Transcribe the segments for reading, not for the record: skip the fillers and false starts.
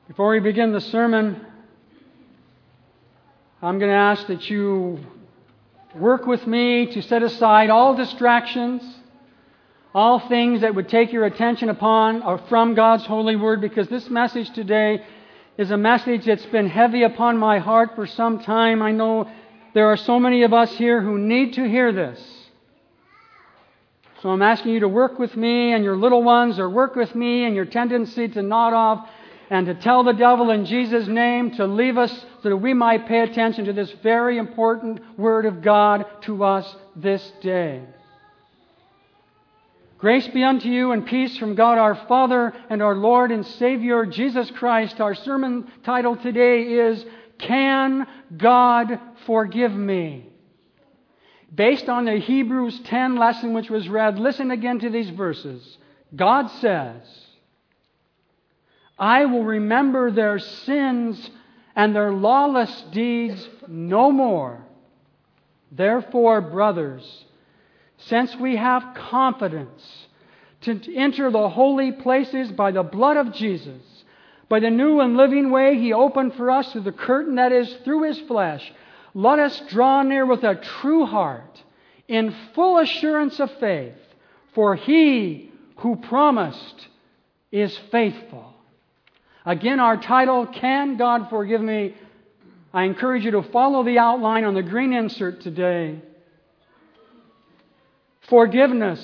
Before we begin the sermon, I'm going to ask that you work with me to set aside all distractions, all things that would take your attention upon or from God's holy word, because this message today is a message that's been heavy upon my heart for some time. I know there are so many of us here who need to hear this. So I'm asking you to work with me and your little ones, or work with me and your tendency to nod off and to tell the devil in Jesus' name to leave us so that we might pay attention to this very important Word of God to us this day. Grace be unto you and peace from God our Father and our Lord and Savior Jesus Christ. Our sermon title today is, Can God Forgive Me? Based on the Hebrews 10 lesson which was read, listen again to these verses. God says, I will remember their sins and their lawless deeds no more. Therefore, brothers, since we have confidence to enter the holy places by the blood of Jesus, by the new and living way He opened for us through the curtain that is through His flesh, let us draw near with a true heart, in full assurance of faith, for He who promised is faithful. Again, our title, Can God Forgive Me? I encourage you to follow the outline on the green insert today. Forgiveness.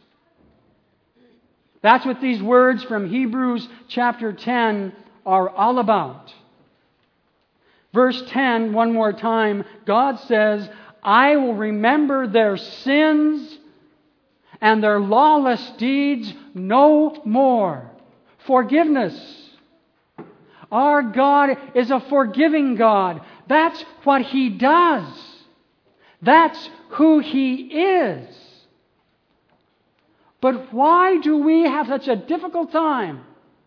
That's what these words from Hebrews chapter 10 are all about. Verse 10, one more time, God says, I will remember their sins and their lawless deeds no more. Forgiveness. Our God is a forgiving God. That's what He does. That's who He is. But why do we have such a difficult time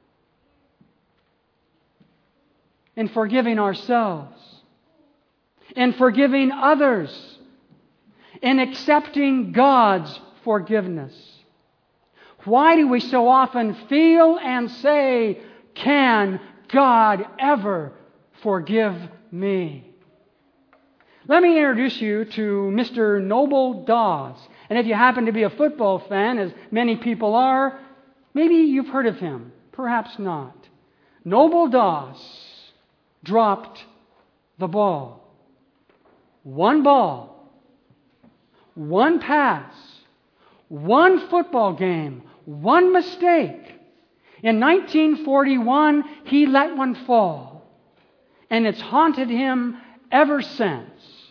in forgiving ourselves, in forgiving others, in accepting God's forgiveness? Why do we so often feel and say, Can God ever forgive me? Let me introduce you to Mr. Noble Dawes. And if you happen to be a football fan, as many people are, maybe you've heard of him. Perhaps not. Noble Dawes dropped the ball. One ball. One pass. One football game. One mistake. In 1941, he let one fall, and it's haunted him ever since.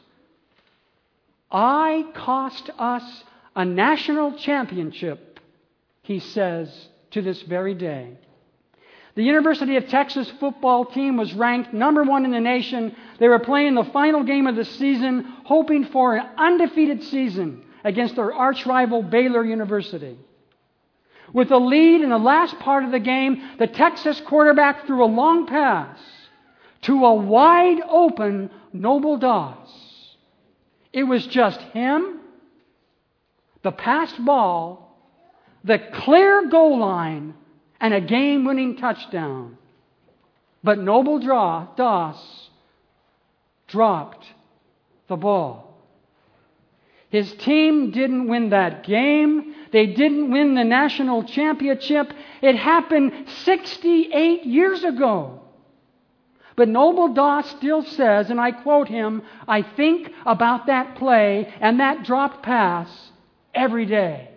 I cost us a national championship, he says to this very day. The University of Texas football team was ranked number 1 in the nation. They were playing the final game of the season, hoping for an undefeated season against their arch rival Baylor University. With a lead in the last part of the game, the Texas quarterback threw a long pass to a wide open Noble Dawes. It was just him, the passed ball, the clear goal line, and a game-winning touchdown. But Noble Dawes dropped the ball. His team didn't win that game. They didn't win the national championship. It happened 68 years ago. But Noble Dawes still says, and I quote him, I think about that play and that dropped pass every day.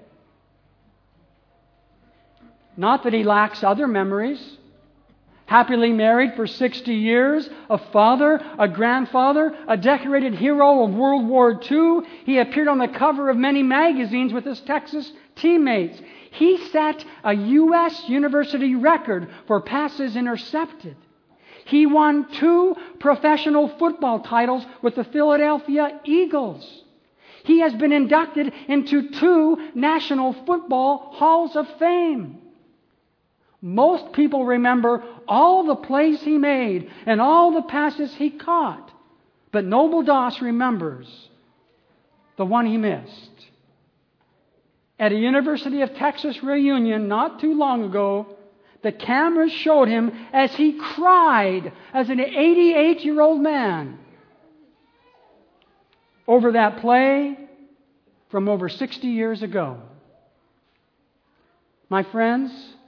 Not that he lacks other memories. Happily married for 60 years, a father, a grandfather, a decorated hero of World War II. He appeared on the cover of many magazines with his Texas teammates. He set a U.S. university record for passes intercepted. He won 2 professional football titles with the Philadelphia Eagles. He has been inducted into 2 National Football Halls of Fame. Most people remember all the plays he made and all the passes he caught. But Noble Dawes remembers the one he missed. At a University of Texas reunion not too long ago, the cameras showed him as he cried as an 88-year-old man over that play from over 60 years ago. My friends,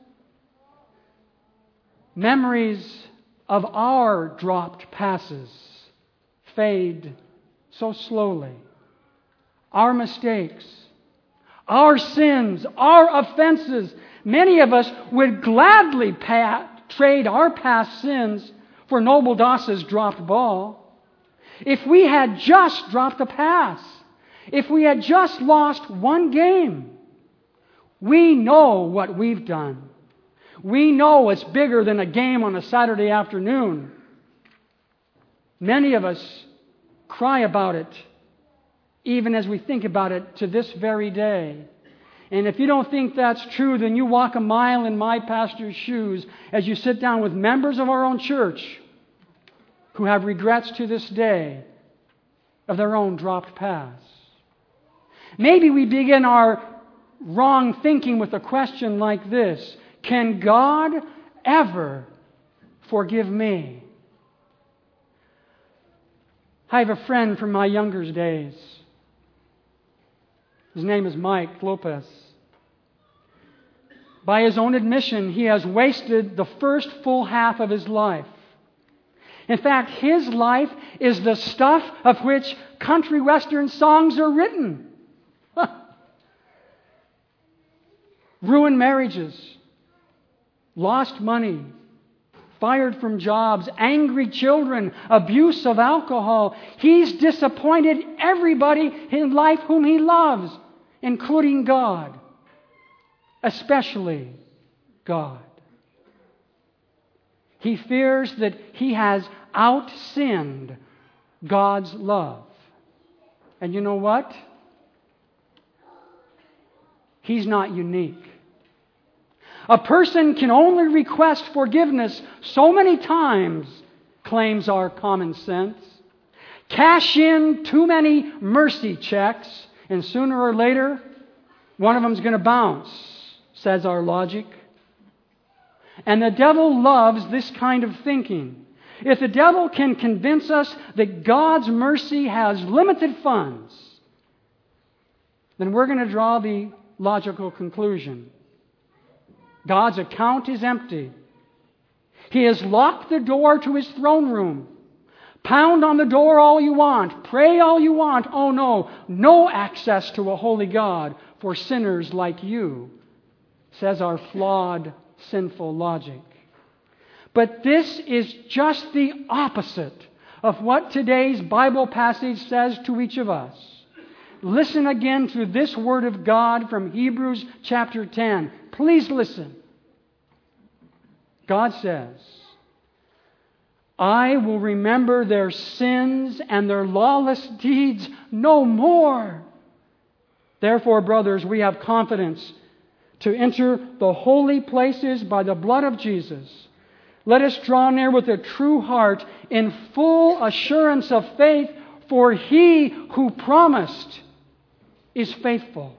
memories of our dropped passes fade so slowly. Our mistakes, our sins, our offenses. Many of us would gladly trade our past sins for Noble Doss's dropped ball. If we had just dropped a pass, if we had just lost one game, we know what we've done. We know it's bigger than a game on a Saturday afternoon. Many of us cry about it, even as we think about it to this very day. And if you don't think that's true, then you walk a mile in my pastor's shoes as you sit down with members of our own church who have regrets to this day of their own dropped pass. Maybe we begin our wrong thinking with a question like this: can God ever forgive me? I have a friend from my younger days. His name is Mike Lopez. By his own admission, he has wasted the first full half of his life. In fact, his life is the stuff of which country western songs are written. Ruined marriages, lost money, fired from jobs, angry children, abuse of alcohol. He's disappointed everybody in life whom he loves, including God, especially God. He fears that he has out-sinned God's love. And you know what? He's not unique. A person can only request forgiveness so many times, claims our common sense. Cash in too many mercy checks, and sooner or later, one of them's going to bounce, says our logic. And the devil loves this kind of thinking. If the devil can convince us that God's mercy has limited funds, then we're going to draw the logical conclusion: God's account is empty. He has locked the door to His throne room. Pound on the door all you want. Pray all you want. Oh no, no access to a holy God for sinners like you, says our flawed, sinful logic. But this is just the opposite of what today's Bible passage says to each of us. Listen again to this word of God from Hebrews chapter 10. Please listen. God says, I will remember their sins and their lawless deeds no more. Therefore, brothers, we have confidence to enter the holy places by the blood of Jesus. Let us draw near with a true heart in full assurance of faith, for He who promised is faithful.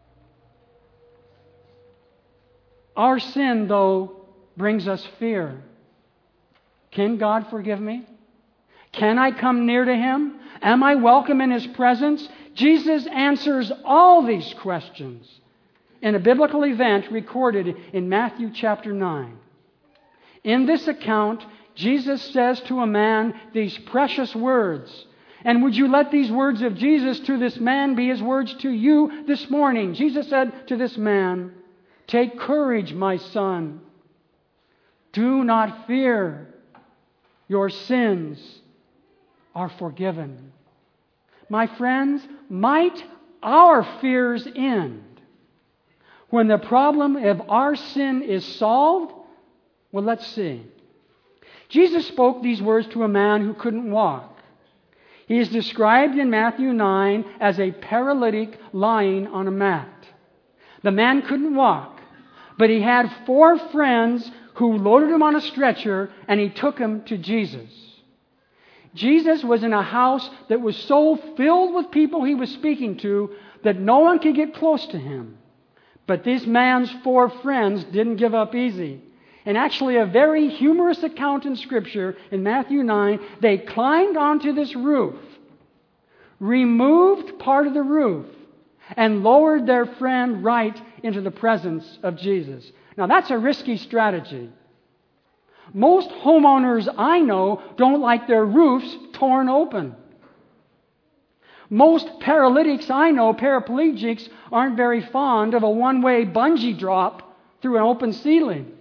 Our sin, though, brings us fear. Can God forgive me? Can I come near to Him? Am I welcome in His presence? Jesus answers all these questions in a biblical event recorded in Matthew chapter 9. In this account, Jesus says to a man these precious words. And would you let these words of Jesus to this man be His words to you this morning? Jesus said to this man, take courage, my son. Do not fear. Your sins are forgiven. My friends, might our fears end when the problem of our sin is solved? Well, let's see. Jesus spoke these words to a man who couldn't walk. He is described in Matthew 9 as a paralytic lying on a mat. The man couldn't walk, but he had 4 friends who loaded him on a stretcher, and he took him to Jesus. Jesus was in a house that was so filled with people He was speaking to that no one could get close to Him. But this man's 4 friends didn't give up easy. And actually a very humorous account in Scripture in Matthew 9, they climbed onto this roof, removed part of the roof, and lowered their friend right into the presence of Jesus. Now that's a risky strategy. Most homeowners I know don't like their roofs torn open. Most paralytics I know, paraplegics, aren't very fond of a one-way bungee drop through an open ceiling.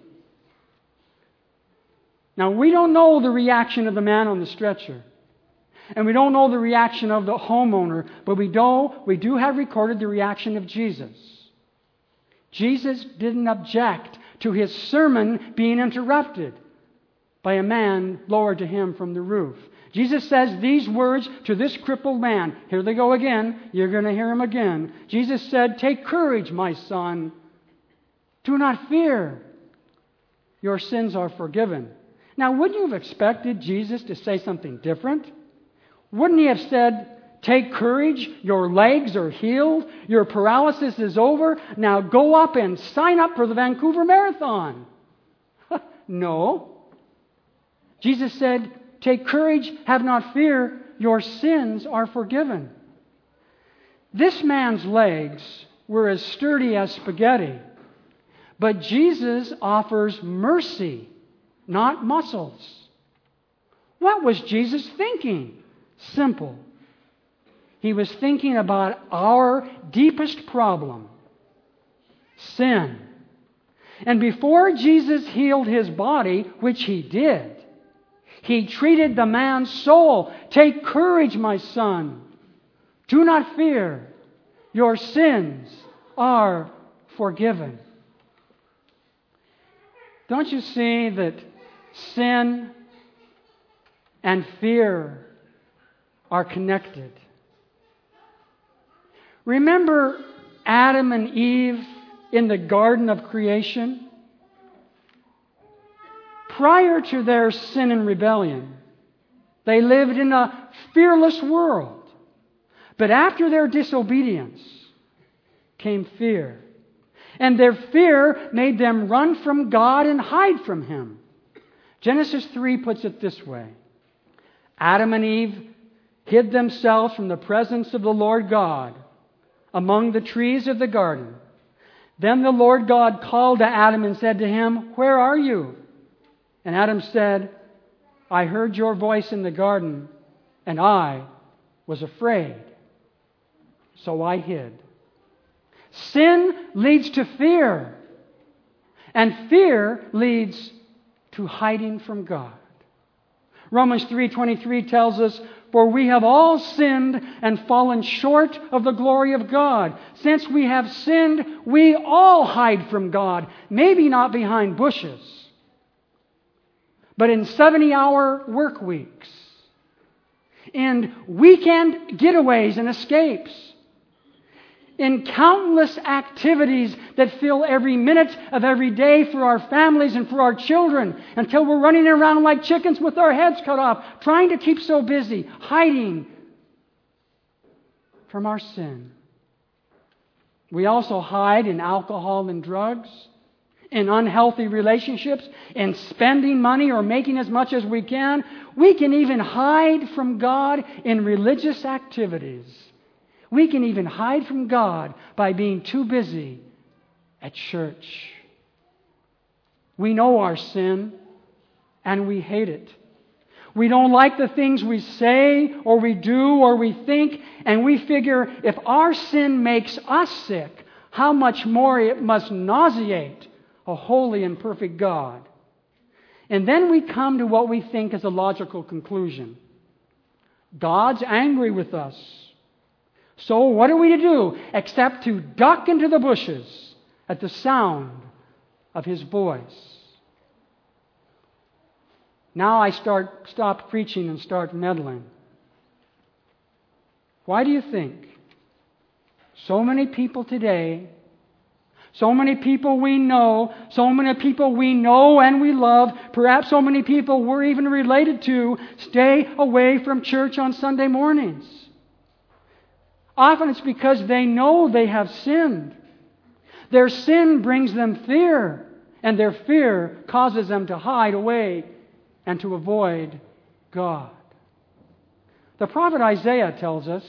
Now, we don't know the reaction of the man on the stretcher. And we don't know the reaction of the homeowner, but we do have recorded the reaction of Jesus. Jesus didn't object to his sermon being interrupted by a man lowered to him from the roof. Jesus says these words to this crippled man. Here they go again. You're going to hear them again. Jesus said, "Take courage, my son. Do not fear. Your sins are forgiven." Now, wouldn't you have expected Jesus to say something different? Wouldn't he have said, "Take courage, your legs are healed, your paralysis is over, now go up and sign up for the Vancouver Marathon"? No. Jesus said, "Take courage, have not fear, your sins are forgiven." This man's legs were as sturdy as spaghetti, but Jesus offers mercy, not muscles. What was Jesus thinking? Simple. He was thinking about our deepest problem, sin. And before Jesus healed his body, which he did, he treated the man's soul. "Take courage, my son. Do not fear. Your sins are forgiven." Don't you see that sin and fear are connected? Remember Adam and Eve in the Garden of Creation? Prior to their sin and rebellion, they lived in a fearless world. But after their disobedience came fear. And their fear made them run from God and hide from Him. Genesis 3 puts it this way. Adam and Eve hid themselves from the presence of the Lord God among the trees of the garden. Then the Lord God called to Adam and said to him, "Where are you?" And Adam said, "I heard your voice in the garden, and I was afraid, so I hid." Sin leads to fear, and fear leads to hiding from God. Romans 3:23 tells us, "For we have all sinned and fallen short of the glory of God. Since we have sinned, we all hide from God, maybe not behind bushes, but in 70-hour work weeks, in weekend getaways and escapes, in countless activities that fill every minute of every day for our families and for our children, until we're running around like chickens with our heads cut off, trying to keep so busy, hiding from our sin." We also hide in alcohol and drugs, in unhealthy relationships, in spending money or making as much as we can. We can even hide from God in religious activities. We can even hide from God by being too busy at church. We know our sin, and we hate it. We don't like the things we say or we do or we think, and we figure if our sin makes us sick, how much more it must nauseate a holy and perfect God. And then we come to what we think is a logical conclusion. God's angry with us. So what are we to do except to duck into the bushes at the sound of His voice? Now I stop preaching and start meddling. Why do you think so many people today, so many people we know and we love, perhaps so many people we're even related to, stay away from church on Sunday mornings? Often it's because they know they have sinned. Their sin brings them fear. And their fear causes them to hide away and to avoid God. The prophet Isaiah tells us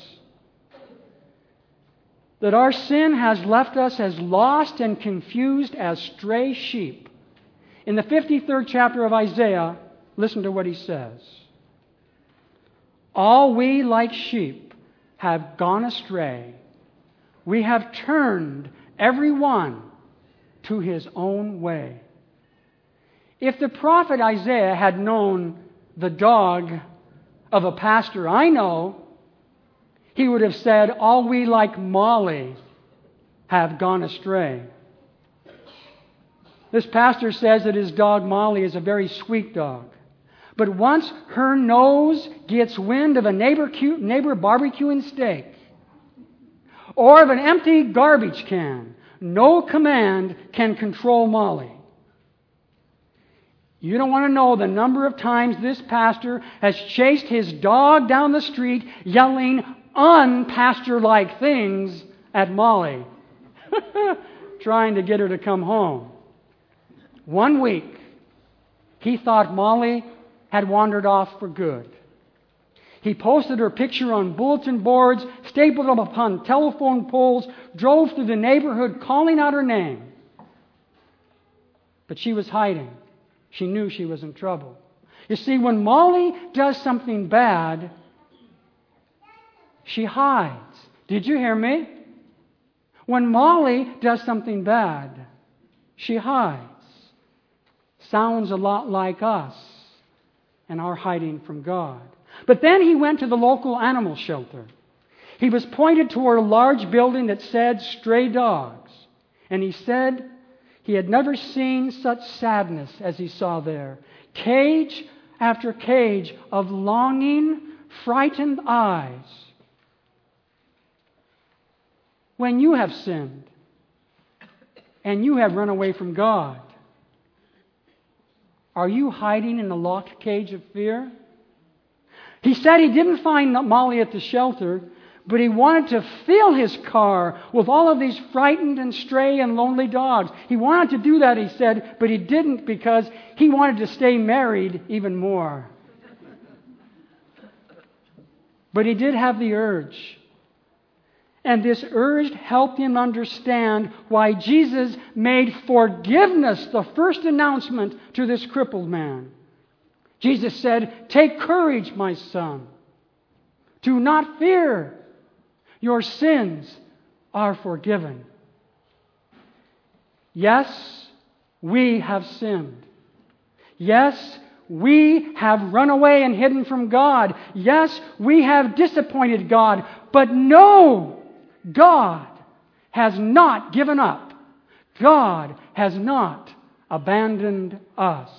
that our sin has left us as lost and confused as stray sheep. In the 53rd chapter of Isaiah, listen to what he says. All we like sheep have gone astray. We have turned every one to his own way. If the prophet Isaiah had known the dog of a pastor I know, he would have said, all we like Molly have gone astray. This pastor says that his dog Molly is a very sweet dog. But once her nose gets wind of a neighbor barbecuing steak or of an empty garbage can, no command can control Molly. You don't want to know the number of times this pastor has chased his dog down the street yelling unpasture-like things at Molly, trying to get her to come home. One week, he thought Molly had wandered off for good. He posted her picture on bulletin boards, stapled them upon telephone poles, drove through the neighborhood calling out her name. But she was hiding. She knew she was in trouble. You see, when Molly does something bad, she hides. Did you hear me? When Molly does something bad, she hides. Sounds a lot like us and our hiding from God. But then he went to the local animal shelter. He was pointed toward a large building that said stray dogs. And he said he had never seen such sadness as he saw there. Cage after cage of longing, frightened eyes. When you have sinned and you have run away from God, are you hiding in a locked cage of fear? He said he didn't find Molly at the shelter, but he wanted to fill his car with all of these frightened and stray and lonely dogs. He wanted to do that, he said, but he didn't because he wanted to stay married even more. But he did have the urge. And this urge helped him understand why Jesus made forgiveness the first announcement to this crippled man. Jesus said, "Take courage, my son. Do not fear. Your sins are forgiven." Yes, we have sinned. Yes, we have run away and hidden from God. Yes, we have disappointed God. But no, God has not given up. God has not abandoned us.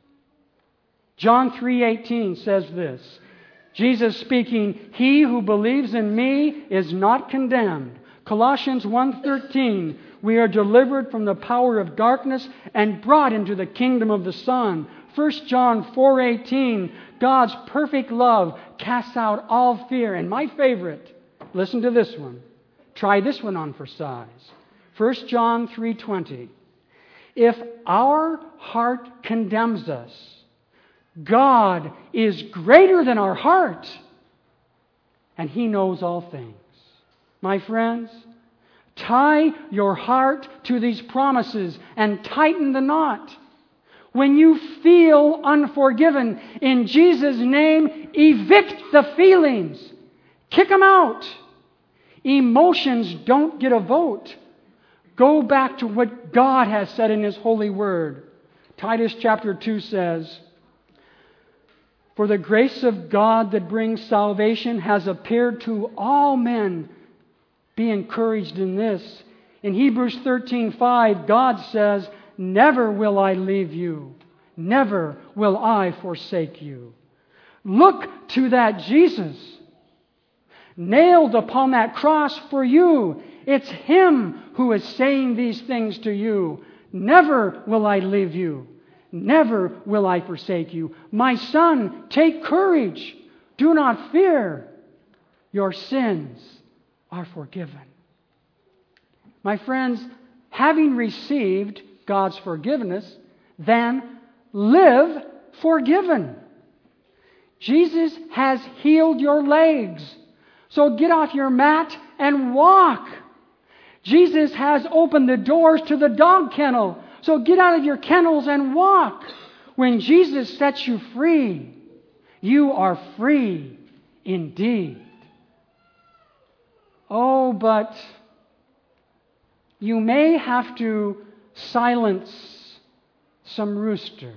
John 3:18 says this. Jesus speaking, "He who believes in me is not condemned." Colossians 1:13, "We are delivered from the power of darkness and brought into the kingdom of the Son." 1 John 4:18, God's perfect love casts out all fear. And my favorite, listen to this one. Try this one on for size. 1 John 3:20, "If our heart condemns us, God is greater than our heart, and He knows all things." My friends, tie your heart to these promises and tighten the knot. When you feel unforgiven, in Jesus' name, evict the feelings. Kick them out. Emotions don't get a vote. Go back to what God has said in His holy word. Titus chapter 2 says, "For the grace of God that brings salvation has appeared to all men." Be encouraged in this. In Hebrews 13:5, God says, "Never will I leave you. Never will I forsake you." Look to that Jesus nailed upon that cross for you. It's Him who is saying these things to you. "Never will I leave you. Never will I forsake you. My son, take courage. Do not fear. Your sins are forgiven." My friends, having received God's forgiveness, then live forgiven. Jesus has healed your legs. So get off your mat and walk. Jesus has opened the doors to the dog kennel. So get out of your kennels and walk. When Jesus sets you free, you are free indeed. Oh, but you may have to silence some roosters.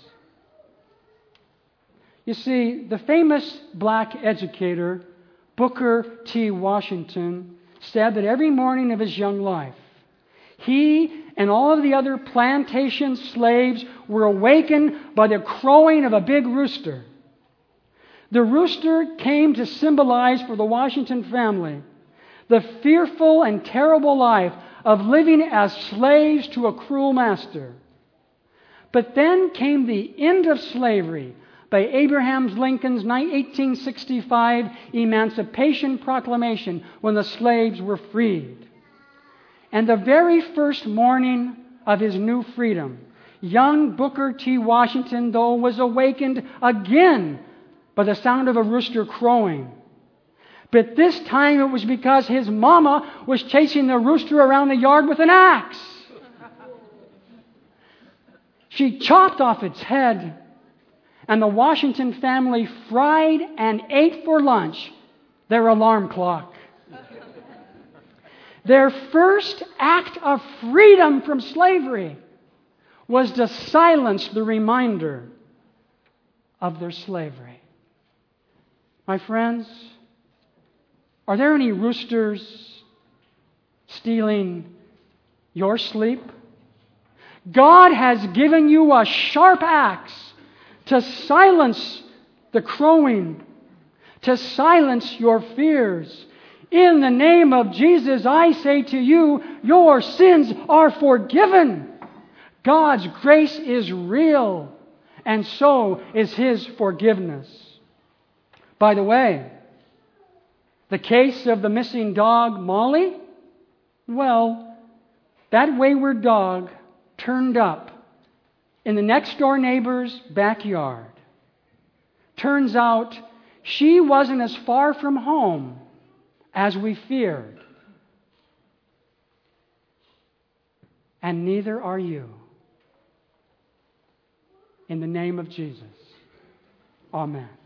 You see, the famous black educator, Booker T. Washington, said that every morning of his young life, he and all of the other plantation slaves were awakened by the crowing of a big rooster. The rooster came to symbolize for the Washington family the fearful and terrible life of living as slaves to a cruel master. But then came the end of slavery by Abraham Lincoln's 1865 Emancipation Proclamation, when the slaves were freed. And the very first morning of his new freedom, young Booker T. Washington, though, was awakened again by the sound of a rooster crowing. But this time it was because his mama was chasing the rooster around the yard with an axe. She chopped off its head, and the Washington family fried and ate for lunch their alarm clock. Their first act of freedom from slavery was to silence the reminder of their slavery. My friends, are there any roosters stealing your sleep? God has given you a sharp axe to silence the crowing, to silence your fears. In the name of Jesus, I say to you, your sins are forgiven. God's grace is real, and so is His forgiveness. By the way, the case of the missing dog, Molly, well, that wayward dog turned up in the next door neighbor's backyard. Turns out she wasn't as far from home as we feared. And neither are you. In the name of Jesus. Amen.